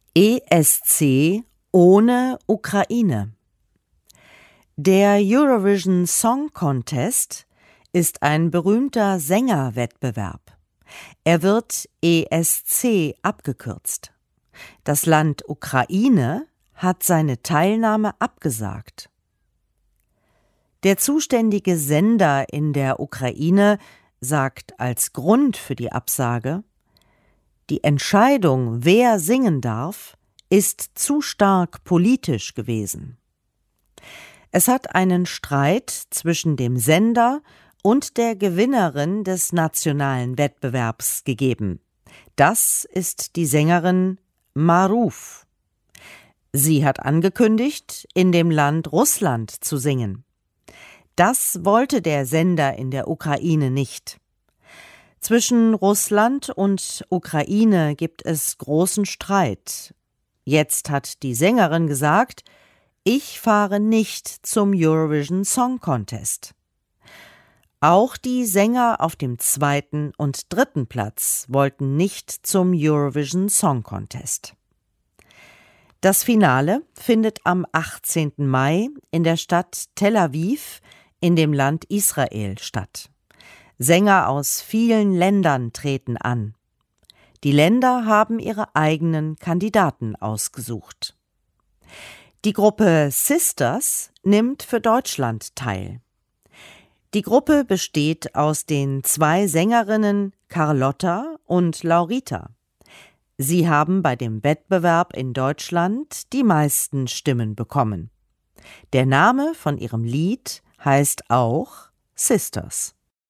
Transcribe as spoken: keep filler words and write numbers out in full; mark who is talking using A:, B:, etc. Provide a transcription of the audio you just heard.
A: E S C ohne Ukraine. Der Eurovision Song Contest ist ein berühmter Sängerwettbewerb. Er wird E S C abgekürzt. Das Land Ukraine hat seine Teilnahme abgesagt. Der zuständige Sender in der Ukraine sagt als Grund für die Absage: Die Entscheidung, wer singen darf, ist zu stark politisch gewesen. Es hat einen Streit zwischen dem Sender und der Gewinnerin des nationalen Wettbewerbs gegeben. Das ist die Sängerin Maruv. Sie hat angekündigt, in dem Land Russland zu singen. Das wollte der Sender in der Ukraine nicht. Zwischen Russland und Ukraine gibt es großen Streit. Jetzt hat die Sängerin gesagt: Ich fahre nicht zum Eurovision Song Contest. Auch die Sänger auf dem zweiten und dritten Platz wollten nicht zum Eurovision Song Contest. Das Finale findet am achtzehnten Mai in der Stadt Tel Aviv in dem Land Israel statt. Sänger aus vielen Ländern treten an. Die Länder haben ihre eigenen Kandidaten ausgesucht. Die Gruppe Sisters nimmt für Deutschland teil. Die Gruppe besteht aus den zwei Sängerinnen Carlotta und Laurita. Sie haben bei dem Wettbewerb in Deutschland die meisten Stimmen bekommen. Der Name von ihrem Lied heißt auch Sisters.